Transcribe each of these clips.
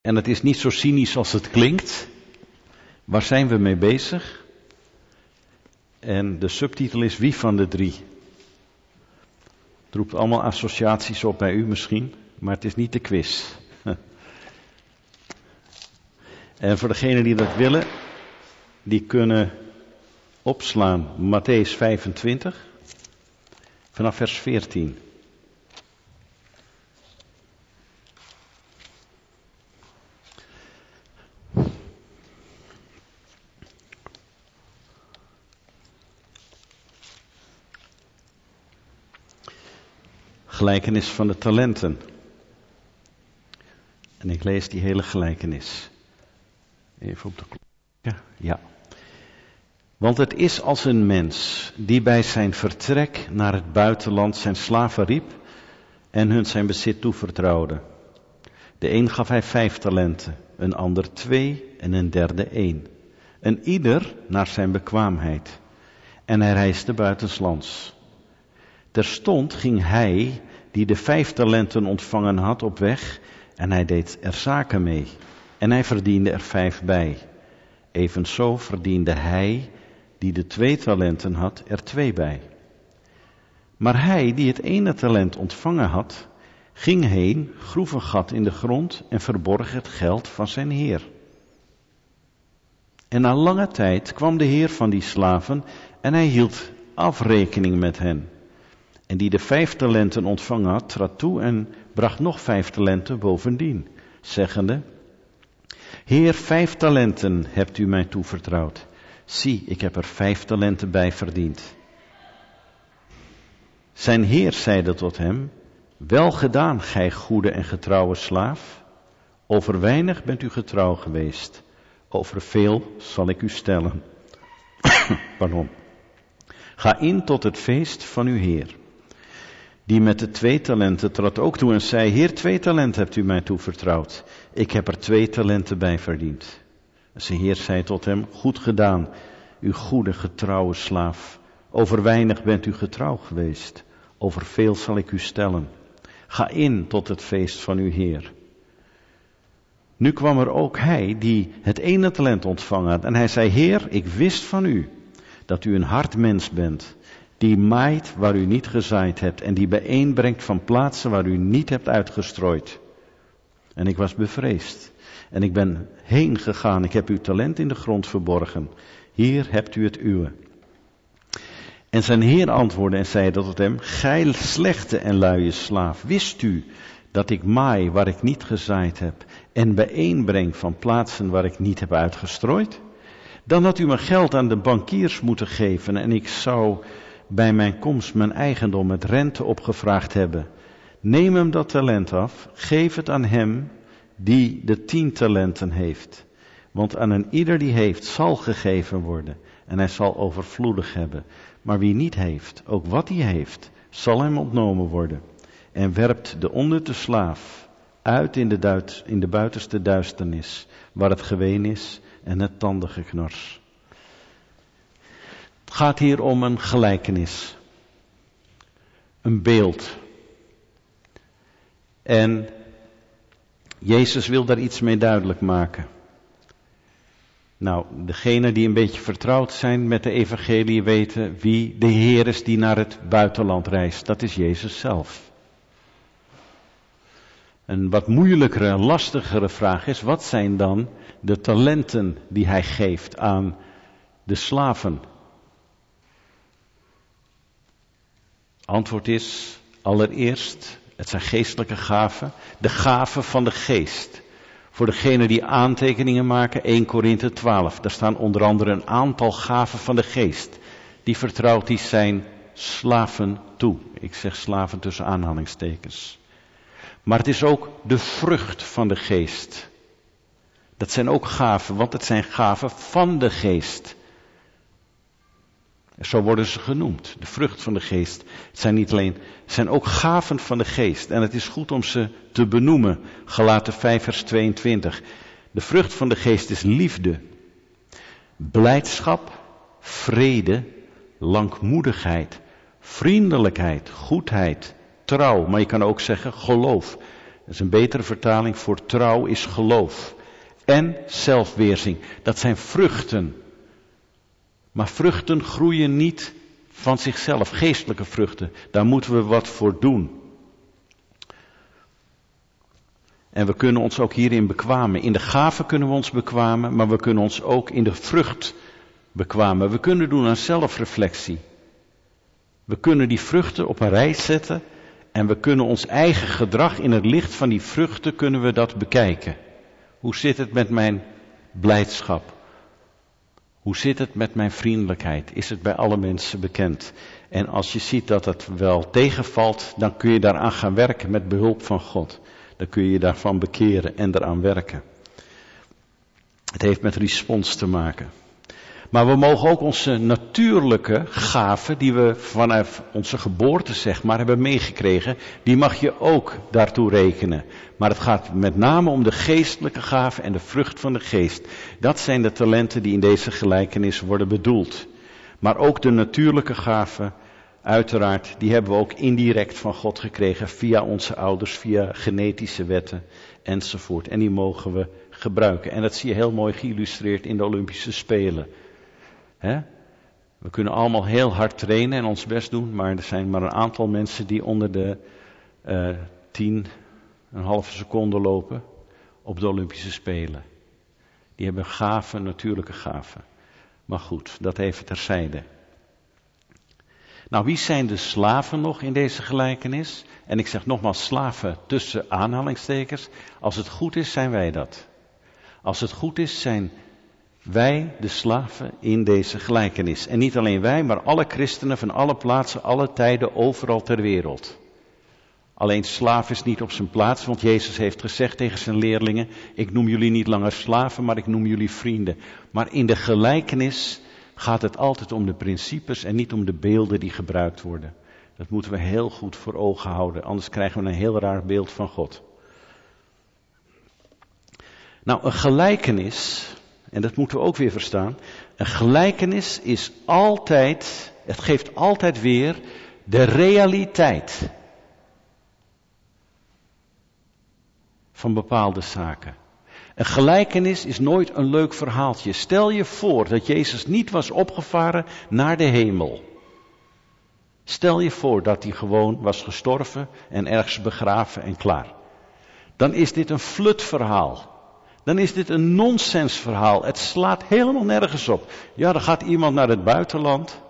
En het is niet zo cynisch als het klinkt. Waar zijn we mee bezig? En de subtitel is Wie van de drie? Het roept allemaal associaties op bij u misschien, maar het is niet de quiz. En voor degenen die dat willen, die kunnen opslaan Mattheüs 25, vanaf vers 14. Gelijkenis van de talenten. En ik lees die hele gelijkenis. Even op de klok. Ja. Want het is als een mens die bij zijn vertrek naar het buitenland zijn slaven riep en hun zijn bezit toevertrouwde. De een gaf hij 5 talenten, een ander 2 en een derde 1. En ieder naar zijn bekwaamheid. En hij reisde buitenslands. Terstond ging hij, die de 5 talenten ontvangen had, op weg en hij deed er zaken mee. En hij verdiende er 5 bij. Evenzo verdiende hij, die de 2 talenten had, er 2 bij. Maar hij, die het ene talent ontvangen had, ging heen, groef een gat in de grond en verborg het geld van zijn heer. En na lange tijd kwam de heer van die slaven en hij hield afrekening met hen. En die de 5 talenten ontvangen had, trad toe en bracht nog 5 talenten bovendien, zeggende: Heer, 5 talenten hebt u mij toevertrouwd. Zie, ik heb er 5 talenten bij verdiend. Zijn heer zeide tot hem: Wel gedaan, gij goede en getrouwe slaaf. Over weinig bent u getrouw geweest. Over veel zal ik u stellen. Pardon. Ga in tot het feest van uw heer. Die met de 2 talenten trad ook toe en zei: Heer, 2 talenten hebt u mij toevertrouwd. Ik heb er 2 talenten bij verdiend. Zijn heer zei tot hem: Goed gedaan, uw goede getrouwe slaaf. Over weinig bent u getrouw geweest. Over veel zal ik u stellen. Ga in tot het feest van uw heer. Nu kwam er ook hij die het ene talent ontvangen had. En hij zei: Heer, ik wist van u dat u een hard mens bent, die maait waar u niet gezaaid hebt en die bijeenbrengt van plaatsen waar u niet hebt uitgestrooid. En ik was bevreesd en ik ben heen gegaan. Ik heb uw talent in de grond verborgen. Hier hebt u het uwe. En zijn heer antwoordde en zei tot hem: Gij slechte en luie slaaf, wist u dat ik maai waar ik niet gezaaid heb en bijeenbreng van plaatsen waar ik niet heb uitgestrooid? Dan had u mijn geld aan de bankiers moeten geven en ik zou bij mijn komst mijn eigendom met rente opgevraagd hebben. Neem hem dat talent af, geef het aan hem die de 10 talenten heeft. Want aan een ieder die heeft zal gegeven worden en hij zal overvloedig hebben. Maar wie niet heeft, ook wat hij heeft, zal hem ontnomen worden. En werpt de onderte slaaf uit in de buitenste duisternis, waar het geween is en het tandengeknars. Het gaat hier om een gelijkenis. Een beeld. En Jezus wil daar iets mee duidelijk maken. Nou, degenen die een beetje vertrouwd zijn met de evangelie weten wie de Heer is die naar het buitenland reist. Dat is Jezus zelf. Een wat moeilijkere, lastigere vraag is: wat zijn dan de talenten die hij geeft aan de slaven? Antwoord is allereerst, het zijn geestelijke gaven, de gaven van de geest. Voor degenen die aantekeningen maken, 1 Korinthe 12, daar staan onder andere een aantal gaven van de geest. Die vertrouwt hij zijn slaven toe. Ik zeg slaven tussen aanhalingstekens. Maar het is ook de vrucht van de geest. Dat zijn ook gaven, want het zijn gaven van de geest. Zo worden ze genoemd, de vrucht van de geest. Het zijn ook gaven van de geest. En het is goed om ze te benoemen. Galaten 5 vers 22. De vrucht van de geest is liefde, blijdschap, vrede, langmoedigheid, vriendelijkheid, goedheid, trouw. Maar je kan ook zeggen geloof, Dat is een betere vertaling voor trouw is geloof. En zelfbeheersing. Dat zijn vruchten. Maar vruchten groeien niet van zichzelf. Geestelijke vruchten. Daar moeten we wat voor doen. En we kunnen ons ook hierin bekwamen. In de gaven kunnen we ons bekwamen, maar we kunnen ons ook in de vrucht bekwamen. We kunnen doen aan zelfreflectie. We kunnen die vruchten op een rij zetten en we kunnen ons eigen gedrag in het licht van die vruchten kunnen we dat bekijken. Hoe zit het met mijn blijdschap? Hoe zit het met mijn vriendelijkheid? Is het bij alle mensen bekend? En als je ziet dat het wel tegenvalt, dan kun je daaraan gaan werken met behulp van God. Dan kun je je daarvan bekeren en eraan werken. Het heeft met respons te maken. Maar we mogen ook onze natuurlijke gaven, die we vanaf onze geboorte zeg maar hebben meegekregen, die mag je ook daartoe rekenen. Maar het gaat met name om de geestelijke gaven en de vrucht van de geest. Dat zijn de talenten die in deze gelijkenis worden bedoeld. Maar ook de natuurlijke gaven, uiteraard, die hebben we ook indirect van God gekregen via onze ouders, via genetische wetten enzovoort. En die mogen we gebruiken. En dat zie je heel mooi geïllustreerd in de Olympische Spelen. We kunnen allemaal heel hard trainen en ons best doen, maar er zijn maar een aantal mensen die onder de 10,5 seconde lopen op de Olympische Spelen. Die hebben gaven, natuurlijke gaven. Maar goed, dat even terzijde. Nou, wie zijn de slaven nog in deze gelijkenis? En ik zeg nogmaals slaven tussen aanhalingstekens. Als het goed is, zijn wij dat. Als het goed is, zijn wij de slaven in deze gelijkenis. En niet alleen wij, maar alle christenen van alle plaatsen, alle tijden, overal ter wereld. Alleen slaaf is niet op zijn plaats, want Jezus heeft gezegd tegen zijn leerlingen, ik noem jullie niet langer slaven, maar ik noem jullie vrienden. Maar in de gelijkenis gaat het altijd om de principes en niet om de beelden die gebruikt worden. Dat moeten we heel goed voor ogen houden, anders krijgen we een heel raar beeld van God. Nou, een gelijkenis, en dat moeten we ook weer verstaan, een gelijkenis is altijd, het geeft altijd weer de realiteit van bepaalde zaken. Een gelijkenis is nooit een leuk verhaaltje. Stel je voor dat Jezus niet was opgevaren naar de hemel. Stel je voor dat hij gewoon was gestorven en ergens begraven en klaar. Dan is dit een flutverhaal. Dan is dit een nonsensverhaal. Het slaat helemaal nergens op. Ja, dan gaat iemand naar het buitenland.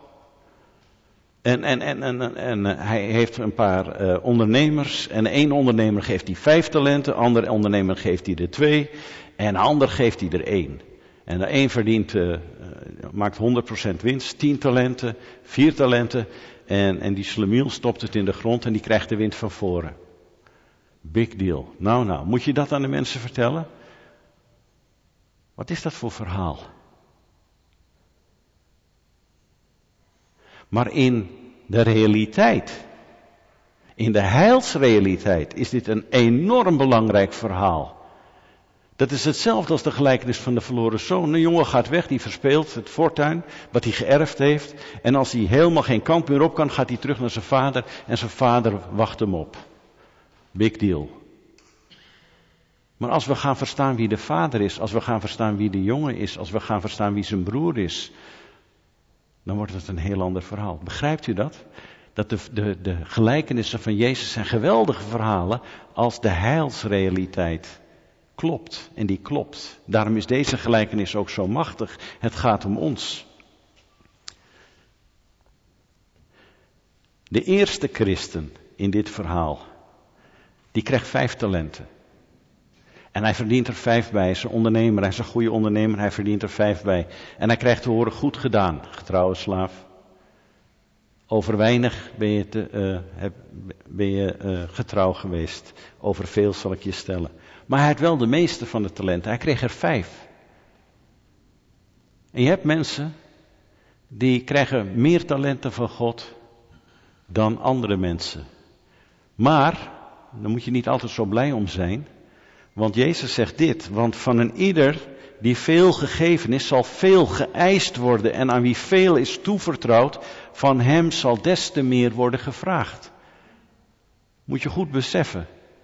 En hij heeft een paar ondernemers. En één ondernemer geeft hij 5 talenten. Een andere ondernemer geeft hij er 2. En een ander geeft hij er 1. En de een verdient, maakt 100% winst. 10 talenten, 4 talenten. En die slemiel stopt het in de grond en die krijgt de wind van voren. Big deal. Nou, moet je dat aan de mensen vertellen? Wat is dat voor verhaal? Maar in de realiteit, in de heilsrealiteit, is dit een enorm belangrijk verhaal. Dat is hetzelfde als de gelijkenis van de verloren zoon. Een jongen gaat weg, die verspeelt het fortuin, wat hij geërfd heeft. En als hij helemaal geen kant meer op kan, gaat hij terug naar zijn vader. En zijn vader wacht hem op. Big deal. Maar als we gaan verstaan wie de vader is, als we gaan verstaan wie de jongen is, als we gaan verstaan wie zijn broer is, dan wordt het een heel ander verhaal. Begrijpt u dat? Dat de gelijkenissen van Jezus zijn geweldige verhalen als de heilsrealiteit klopt. En die klopt. Daarom is deze gelijkenis ook zo machtig. Het gaat om ons. De eerste christen in dit verhaal, die krijgt 5 talenten. En hij verdient er 5 bij. Hij is een ondernemer, hij is een goede ondernemer, hij verdient er 5 bij. En hij krijgt te horen, goed gedaan, getrouwe slaaf. Over weinig ben je getrouw geweest. Over veel zal ik je stellen. Maar hij had wel de meeste van de talenten. Hij kreeg er 5. En je hebt mensen die krijgen meer talenten van God dan andere mensen. Maar, daar moet je niet altijd zo blij om zijn. Want Jezus zegt dit, want van een ieder die veel gegeven is, zal veel geëist worden. En aan wie veel is toevertrouwd, van hem zal des te meer worden gevraagd. Moet je goed beseffen.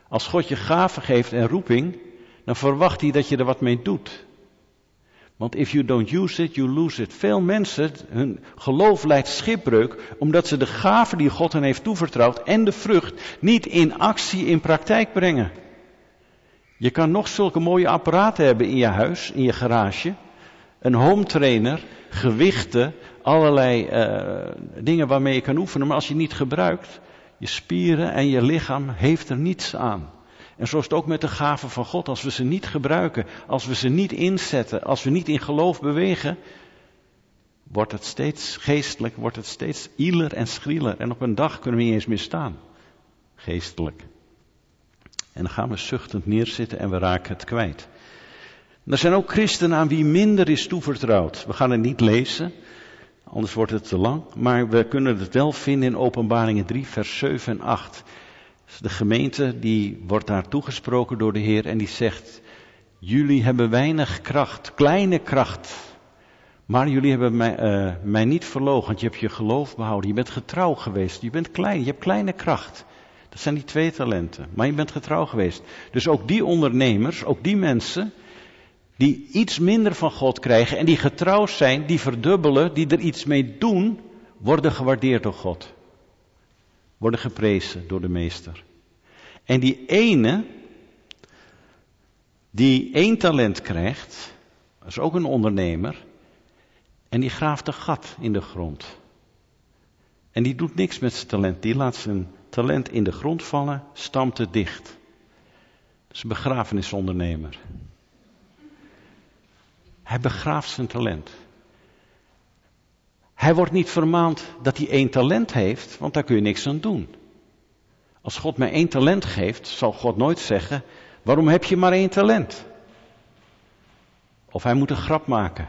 Als God je gaven geeft en roeping, dan verwacht hij dat je er wat mee doet. Want if you don't use it, you lose it. Veel mensen, hun geloof lijdt schipbreuk, omdat ze de gaven die God hen heeft toevertrouwd en de vrucht niet in actie, in praktijk brengen. Je kan nog zulke mooie apparaten hebben in je huis, in je garage. Een home trainer, gewichten, allerlei dingen waarmee je kan oefenen. Maar als je niet gebruikt, je spieren en je lichaam heeft er niets aan. En zo is het ook met de gaven van God. Als we ze niet gebruiken, als we ze niet inzetten, als we niet in geloof bewegen, wordt het steeds geestelijk, wordt het steeds ieler en schrieler. En op een dag kunnen we niet eens meer staan. Geestelijk. En dan gaan we zuchtend neerzitten en we raken het kwijt. Er zijn ook christenen aan wie minder is toevertrouwd. We gaan het niet lezen, anders wordt het te lang. Maar we kunnen het wel vinden in Openbaringen 3, vers 7 en 8. De gemeente die wordt daar toegesproken door de Heer en die zegt: jullie hebben weinig kracht, kleine kracht. Maar jullie hebben mij niet verloochend. Je hebt je geloof behouden. Je bent getrouw geweest. Je bent klein. Je hebt kleine kracht. Dat zijn die 2 talenten. Maar je bent getrouw geweest. Dus ook die ondernemers, ook die mensen die iets minder van God krijgen en die getrouw zijn, die verdubbelen, die er iets mee doen, worden gewaardeerd door God. Worden geprezen door de meester. En die ene, die 1 talent krijgt, dat is ook een ondernemer, en die graaft een gat in de grond. En die doet niks met zijn talent, die laat zijn talent in de grond vallen, stampt het dicht. Dat is een begrafenisondernemer. Hij begraaft zijn talent. Hij wordt niet vermaand dat hij 1 talent heeft, want daar kun je niks aan doen. Als God mij 1 talent geeft, zal God nooit zeggen: waarom heb je maar 1 talent? Of hij moet een grap maken.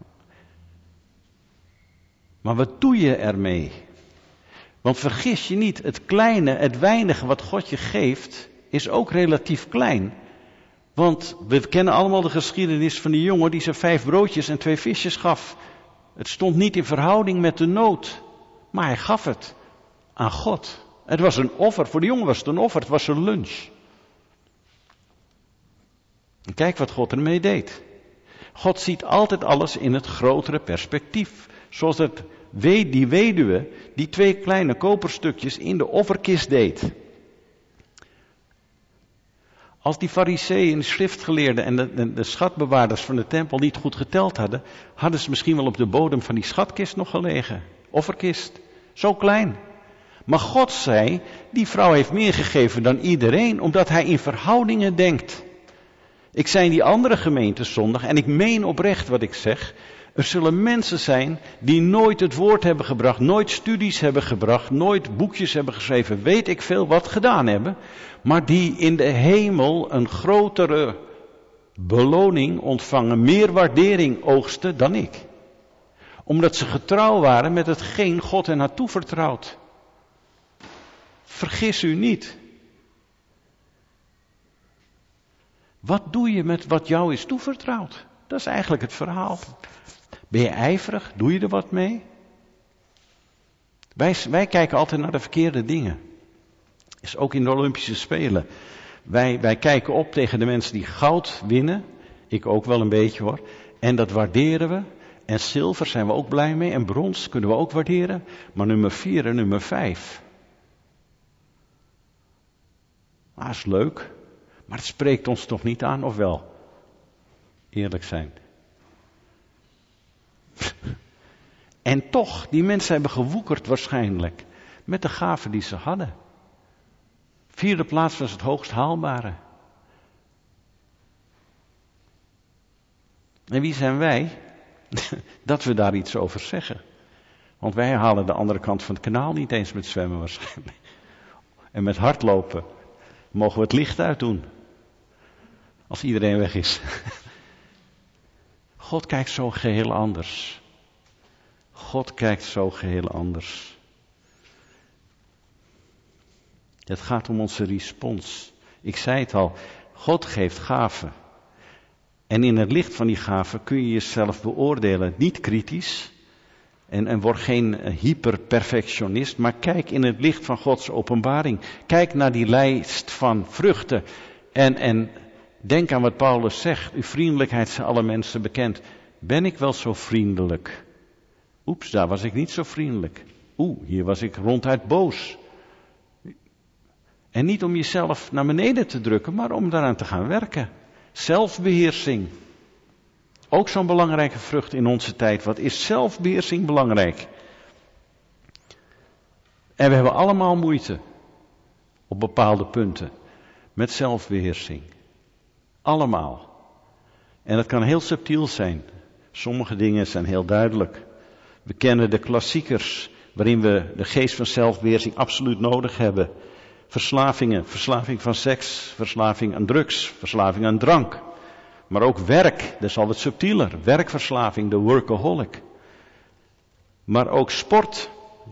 Maar wat doe je ermee? Want vergis je niet, het kleine, het weinige wat God je geeft, is ook relatief klein. Want we kennen allemaal de geschiedenis van die jongen die zijn 5 broodjes en 2 visjes gaf. Het stond niet in verhouding met de nood, maar hij gaf het aan God. Het was een offer, voor de jongen was het een offer, het was een lunch. En kijk wat God ermee deed. God ziet altijd alles in het grotere perspectief. Zoals die weduwe die 2 kleine koperstukjes in de offerkist deed. Als die fariseeën, de schriftgeleerden en de schatbewaarders van de tempel niet goed geteld hadden, hadden ze misschien wel op de bodem van die schatkist nog gelegen. Offerkist. Zo klein. Maar God zei, die vrouw heeft meer gegeven dan iedereen, omdat hij in verhoudingen denkt. Ik zei in die andere gemeente zondag, en ik meen oprecht wat ik zeg, er zullen mensen zijn die nooit het woord hebben gebracht, nooit studies hebben gebracht, nooit boekjes hebben geschreven, weet ik veel wat gedaan hebben, maar die in de hemel een grotere beloning ontvangen, meer waardering oogsten dan ik. Omdat ze getrouw waren met hetgeen God hen had toevertrouwd. Vergis u niet. Wat doe je met wat jou is toevertrouwd? Dat is eigenlijk het verhaal. Ben je ijverig? Doe je er wat mee? Wij kijken altijd naar de verkeerde dingen. Is ook in de Olympische Spelen. Wij kijken op tegen de mensen die goud winnen. Ik ook wel een beetje hoor. En dat waarderen we. En zilver zijn we ook blij mee. En brons kunnen we ook waarderen. Maar nummer 4 en nummer 5. Dat is leuk. Maar het spreekt ons toch niet aan, of wel? Eerlijk zijn. En toch, die mensen hebben gewoekerd waarschijnlijk met de gaven die ze hadden. 4e plaats was het hoogst haalbare. En wie zijn wij dat we daar iets over zeggen? Want wij halen de andere kant van het kanaal niet eens met zwemmen waarschijnlijk. En met hardlopen mogen we het licht uitdoen. Als iedereen weg is. God kijkt zo geheel anders. God kijkt zo geheel anders. Het gaat om onze respons. Ik zei het al, God geeft gaven. En in het licht van die gaven kun je jezelf beoordelen. Niet kritisch, En word geen hyperperfectionist, maar kijk in het licht van Gods openbaring. Kijk naar die lijst van vruchten. En denk aan wat Paulus zegt. Uw vriendelijkheid zijn alle mensen bekend. Ben ik wel zo vriendelijk? Oeps, daar was ik niet zo vriendelijk. Hier was ik ronduit boos. En niet om jezelf naar beneden te drukken, maar om daaraan te gaan werken. Zelfbeheersing. Ook zo'n belangrijke vrucht in onze tijd. Wat is zelfbeheersing belangrijk? En we hebben allemaal moeite. Op bepaalde punten. Met zelfbeheersing. Allemaal. En dat kan heel subtiel zijn. Sommige dingen zijn heel duidelijk. We kennen de klassiekers. Waarin we de geest van zelfbeheersing absoluut nodig hebben. Verslavingen. Verslaving van seks. Verslaving aan drugs. Verslaving aan drank. Maar ook werk, dat is al wat subtieler. Werkverslaving, de workaholic. Maar ook sport.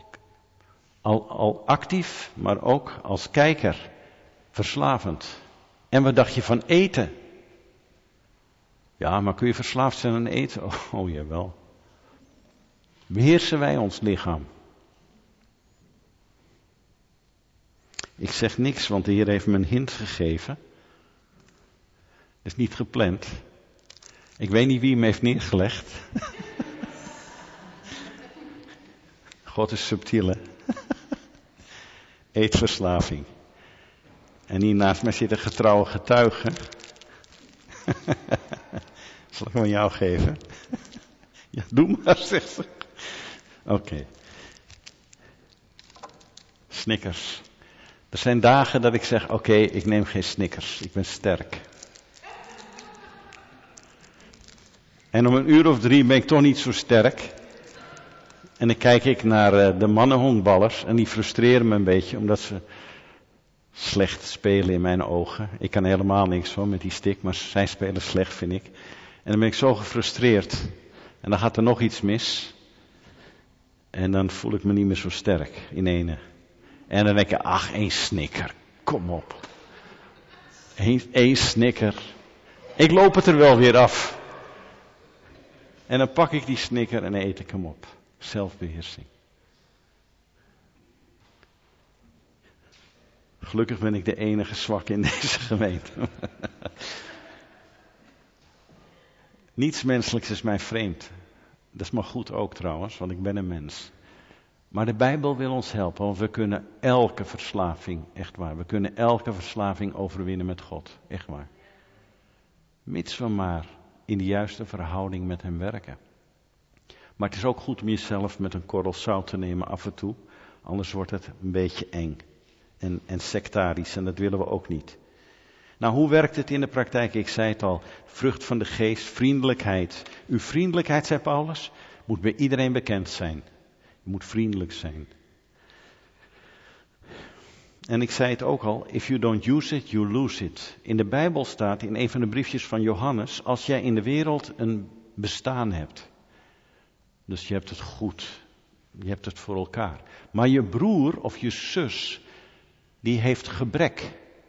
Al actief, maar ook als kijker. Verslavend. En wat dacht je van eten? Ja, maar kun je verslaafd zijn aan eten? Oh jawel. Beheersen wij ons lichaam? Ik zeg niks, want de Heer heeft me een hint gegeven. Het is niet gepland. Ik weet niet wie hem heeft neergelegd. God is subtiel, hè? Eetverslaving. En hier naast mij zit een getrouwe getuige. Zal ik hem aan jou geven? Ja, doe maar, zegt ze. Oké. Snickers. Er zijn dagen dat ik zeg, oké, ik neem geen Snickers. Ik ben sterk. En om 1:03 ben ik toch niet zo sterk. En dan kijk ik naar de mannenhonkballers en die frustreren me een beetje omdat ze slecht spelen in mijn ogen. Ik kan helemaal niks hoor met die stick, maar zij spelen slecht vind ik. En dan ben ik zo gefrustreerd. En dan gaat er nog iets mis. En dan voel ik me niet meer zo sterk in ene. En dan denk ik, ach, 1 Snicker, kom op. 1 Snicker. Ik loop het er wel weer af. En dan pak ik die Snicker en eet ik hem op. Zelfbeheersing. Gelukkig ben ik de enige zwakke in deze gemeente. Niets menselijks is mij vreemd. Dat is maar goed ook trouwens, want ik ben een mens. Maar de Bijbel wil ons helpen, want we kunnen elke verslaving, echt waar, we kunnen elke verslaving overwinnen met God, echt waar. Mits we maar in de juiste verhouding met hem werken. Maar het is ook goed om jezelf met een korrel zout te nemen af en toe, anders wordt het een beetje eng en sectarisch en dat willen we ook niet. Nou, hoe werkt het in de praktijk? Ik zei het al, vrucht van de geest, vriendelijkheid. Uw vriendelijkheid, zei Paulus, moet bij iedereen bekend zijn. Je moet vriendelijk zijn. En ik zei het ook al, if you don't use it, you lose it. In de Bijbel staat, in een van de briefjes van Johannes, als jij in de wereld een bestaan hebt. Dus je hebt het goed, je hebt het voor elkaar. Maar je broer of je zus, die heeft gebrek.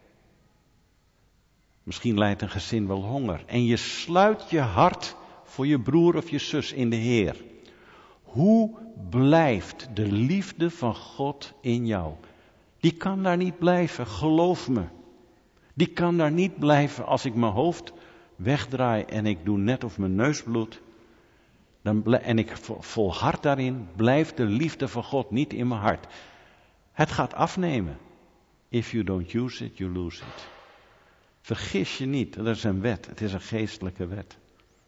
Misschien lijdt een gezin wel honger. En je sluit je hart voor je broer of je zus in de Heer. Hoe blijft de liefde van God in jou? Die kan daar niet blijven, geloof me. Die kan daar niet blijven als ik mijn hoofd wegdraai en ik doe net of mijn neus bloedt. En ik volhard daarin, blijft de liefde van God niet in mijn hart. Het gaat afnemen. If you don't use it, you lose it. Vergis je niet, dat is een wet. Het is een geestelijke wet.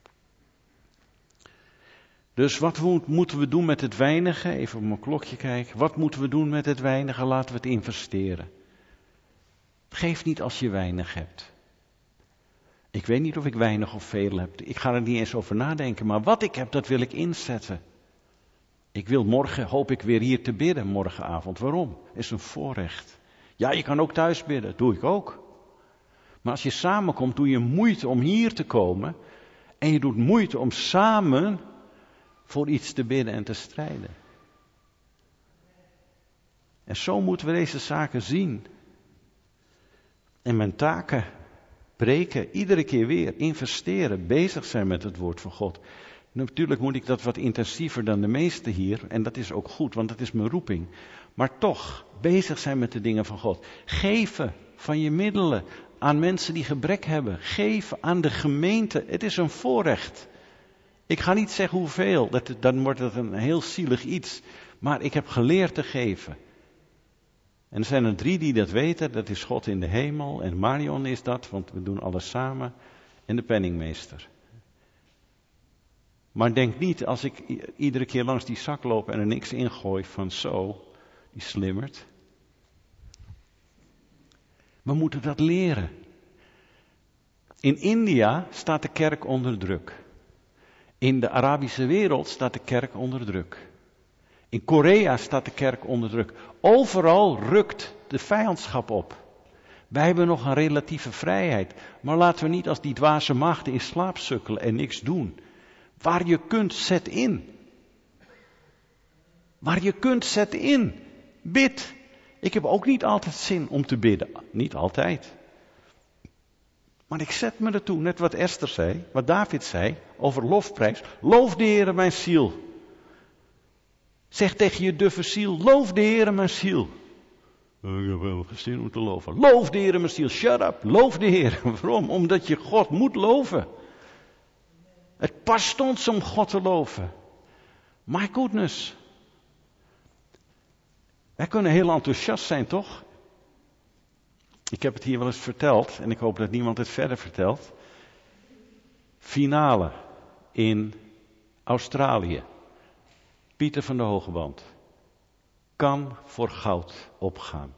Dus wat moeten we doen met het weinige? Even op mijn klokje kijken. Wat moeten we doen met het weinige? Laten we het investeren. Geef niet als je weinig hebt. Ik weet niet of ik weinig of veel heb. Ik ga er niet eens over nadenken. Maar wat ik heb, dat wil ik inzetten. Ik wil morgen, hoop ik weer hier te bidden, morgenavond. Waarom? Is een voorrecht. Ja, je kan ook thuis bidden. Dat doe ik ook. Maar als je samenkomt, doe je moeite om hier te komen. En je doet moeite om samen voor iets te bidden en te strijden. En zo moeten we deze zaken zien. En mijn taken breken, iedere keer weer, investeren, bezig zijn met het woord van God. Natuurlijk moet ik dat wat intensiever dan de meesten hier. En dat is ook goed, want dat is mijn roeping. Maar toch, bezig zijn met de dingen van God. Geven van je middelen aan mensen die gebrek hebben. Geven aan de gemeente. Het is een voorrecht. Ik ga niet zeggen hoeveel, dan wordt het een heel zielig iets. Maar ik heb geleerd te geven. En er zijn er 3 die dat weten. Dat is God in de hemel. En Marion is dat, want we doen alles samen. En de penningmeester. Maar denk niet, als ik iedere keer langs die zak loop en er niks ingooi van zo, die slimmert. We moeten dat leren. In India staat de kerk onder druk. In de Arabische wereld staat de kerk onder druk. In Korea staat de kerk onder druk. Overal rukt de vijandschap op. Wij hebben nog een relatieve vrijheid. Maar laten we niet als die dwaze maagden in slaap sukkelen en niks doen. Waar je kunt, zet in. Waar je kunt, zet in. Bid. Ik heb ook niet altijd zin om te bidden. Niet altijd. Maar ik zet me ertoe, net wat Esther zei, wat David zei, over lofprijs. Loof de Heere mijn ziel. Zeg tegen je duffe ziel, loof de Heere mijn ziel. Ik heb wel geen zin om te loven. Loof de Heere mijn ziel, shut up, loof de Heere. Waarom? Omdat je God moet loven. Het past ons om God te loven. My goodness. Wij kunnen heel enthousiast zijn, toch? Ik heb het hier wel eens verteld en ik hoop dat niemand het verder vertelt. Finale in Australië. Pieter van de Hogeband kan voor goud opgaan.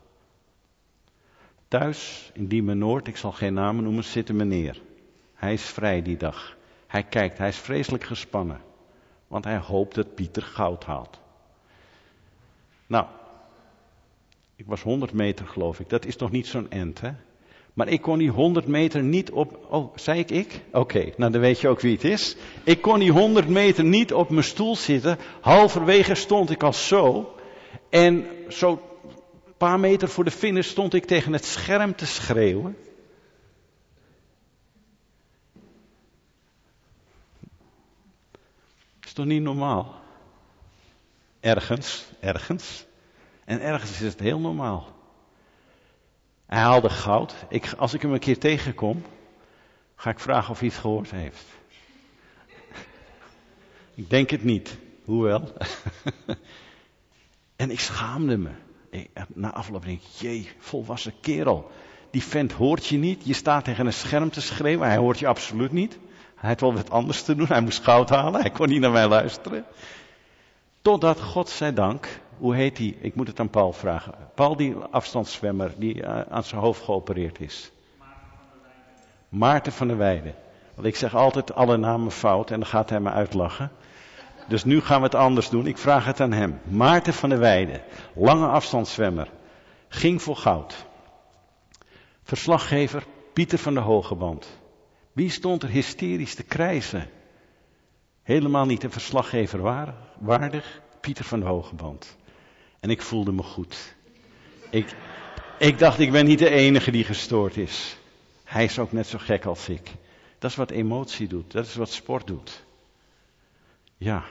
Thuis in Diemen Noord, ik zal geen namen noemen, zit een meneer. Hij is vrij die dag. Hij kijkt, hij is vreselijk gespannen. Want hij hoopt dat Pieter goud haalt. Nou, ik was 100 meter geloof ik. Dat is nog niet zo'n end, hè? Maar ik kon die 100 meter niet op... Oh, zei ik? Oké, nou dan weet je ook wie het is. Ik kon die 100 meter niet op mijn stoel zitten. Halverwege stond ik al zo. En zo een paar meter voor de finish stond ik tegen het scherm te schreeuwen. Is toch niet normaal? Ergens. En ergens is het heel normaal. Hij haalde goud. Als ik hem een keer tegenkom, ga ik vragen of hij het gehoord heeft. Ik denk het niet, hoewel. En ik schaamde me. Na afloop denk ik, jee, volwassen kerel. Die vent hoort je niet. Je staat tegen een scherm te schreeuwen. Hij hoort je absoluut niet. Hij had wel wat anders te doen. Hij moest goud halen. Hij kon niet naar mij luisteren. Totdat, godzijdank, hoe heet hij? Ik moet het aan Paul vragen. Paul, die afstandszwemmer, die aan zijn hoofd geopereerd is. Maarten van der Weijden. Want ik zeg altijd alle namen fout en dan gaat hij me uitlachen. Dus nu gaan we het anders doen. Ik vraag het aan hem. Maarten van der Weijden, lange afstandszwemmer, ging voor goud. Verslaggever Pieter van de Hogeband. Wie stond er hysterisch te krijsen? Helemaal niet een verslaggever waardig, Pieter van de Hogeband. En ik voelde me goed. Ik dacht, ik ben niet de enige die gestoord is. Hij is ook net zo gek als ik. Dat is wat emotie doet, dat is wat sport doet. Ja,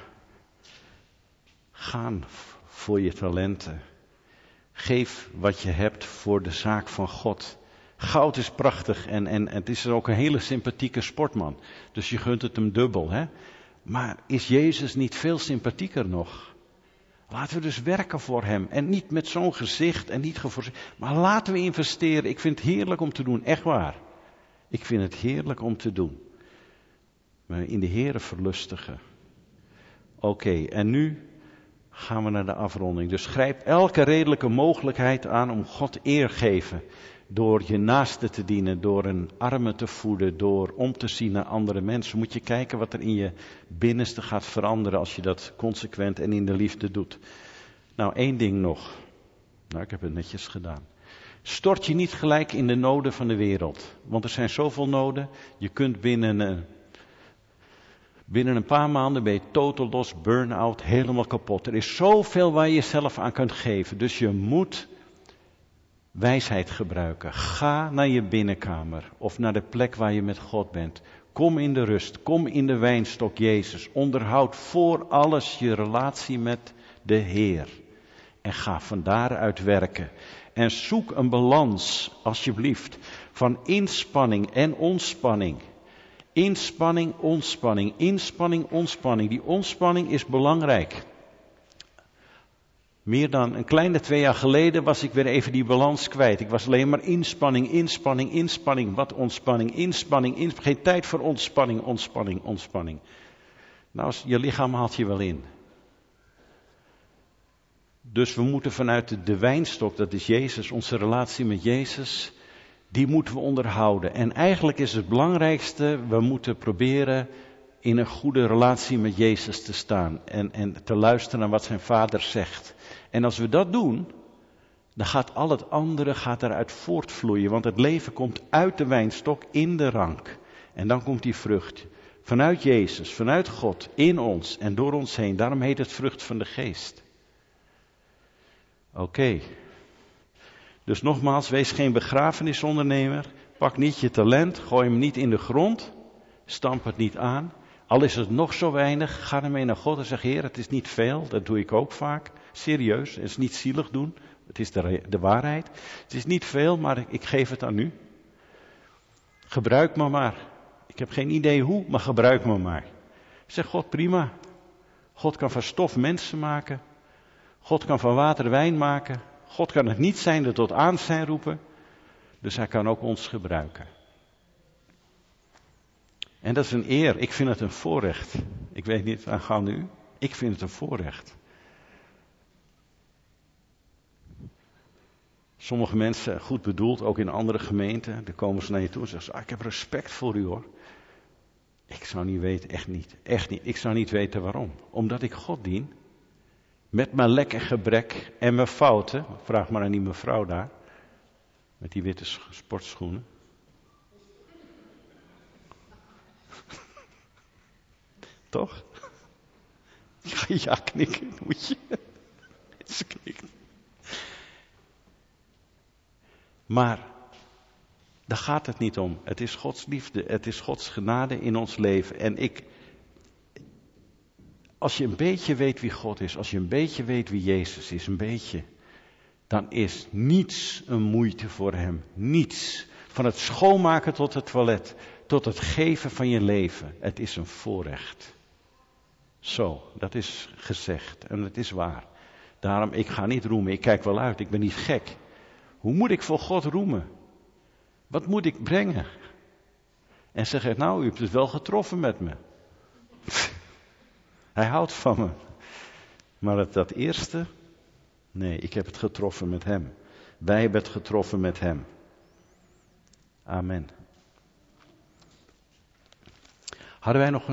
gaan voor je talenten. Geef wat je hebt voor de zaak van God. Goud is prachtig en het is ook een hele sympathieke sportman. Dus je gunt het hem dubbel, hè. Maar is Jezus niet veel sympathieker nog? Laten we dus werken voor hem. En niet met zo'n gezicht en niet geforceerd. Maar laten we investeren. Ik vind het heerlijk om te doen, echt waar. Ik vind het heerlijk om te doen. Maar in de Here verlustigen. Oké, en nu gaan we naar de afronding. Dus grijp elke redelijke mogelijkheid aan om God eer geven. Door je naaste te dienen, door een arme te voeden, door om te zien naar andere mensen. Moet je kijken wat er in je binnenste gaat veranderen als je dat consequent en in de liefde doet. Nou, 1 ding nog. Nou, ik heb het netjes gedaan. Stort je niet gelijk in de noden van de wereld. Want er zijn zoveel noden. Je kunt binnen een paar maanden ben je totaal los, burn-out, helemaal kapot. Er is zoveel waar je jezelf aan kunt geven. Dus je moet wijsheid gebruiken. Ga naar je binnenkamer of naar de plek waar je met God bent. Kom in de rust, kom in de wijnstok Jezus. Onderhoud voor alles je relatie met de Heer. En ga van daaruit werken. En zoek een balans, alsjeblieft, van inspanning en ontspanning. Inspanning, ontspanning, inspanning, ontspanning. Die ontspanning is belangrijk. Meer dan een kleine 2 jaar geleden was ik weer even die balans kwijt. Ik was alleen maar inspanning, inspanning, inspanning. Wat ontspanning, inspanning, geen tijd voor ontspanning, ontspanning, ontspanning. Nou, je lichaam haalt je wel in. Dus we moeten vanuit de wijnstok, dat is Jezus, onze relatie met Jezus, die moeten we onderhouden. En eigenlijk is het belangrijkste, we moeten proberen in een goede relatie met Jezus te staan. En te luisteren naar wat zijn Vader zegt. En als we dat doen, dan gaat al het andere eruit voortvloeien. Want het leven komt uit de wijnstok in de rank. En dan komt die vrucht. Vanuit Jezus, vanuit God, in ons en door ons heen. Daarom heet het vrucht van de geest. Oké. Dus nogmaals, wees geen begrafenisondernemer. Pak niet je talent, gooi hem niet in de grond. Stamp het niet aan. Al is het nog zo weinig, ga ermee naar God en zeg: Heer, het is niet veel. Dat doe ik ook vaak. Serieus, het is niet zielig doen. Het is de waarheid. Het is niet veel, maar ik geef het aan u. Gebruik me maar. Ik heb geen idee hoe, maar gebruik me maar. Zeg God: prima. God kan van stof mensen maken. God kan van water wijn maken. God kan het niet zijn er tot aanzijn roepen. Dus hij kan ook ons gebruiken. En dat is een eer. Ik vind het een voorrecht. Ik weet niet aangaande u. Ik vind het een voorrecht. Sommige mensen, goed bedoeld, ook in andere gemeenten, dan komen ze naar je toe en zeggen ze: ik heb respect voor u hoor. Ik zou niet weten, echt niet. Ik zou niet weten waarom. Omdat ik God dien. Met mijn lek en gebrek en mijn fouten. Vraag maar aan die mevrouw daar. Met die witte sportschoenen. Toch? Ja, knikken moet je. Ze knikt. Maar daar gaat het niet om. Het is Gods liefde. Het is Gods genade in ons leven. En als je een beetje weet wie God is, als je een beetje weet wie Jezus is, een beetje, dan is niets een moeite voor hem. Niets. Van het schoonmaken tot het toilet, tot het geven van je leven. Het is een voorrecht. Zo, dat is gezegd en het is waar. Daarom, ik ga niet roemen, ik kijk wel uit, ik ben niet gek. Hoe moet ik voor God roemen? Wat moet ik brengen? En zeg hij: nou, u hebt het wel getroffen met me. Hij houdt van me. Maar dat eerste, nee, ik heb het getroffen met hem. Wij hebben het getroffen met hem. Amen. Hadden wij nog een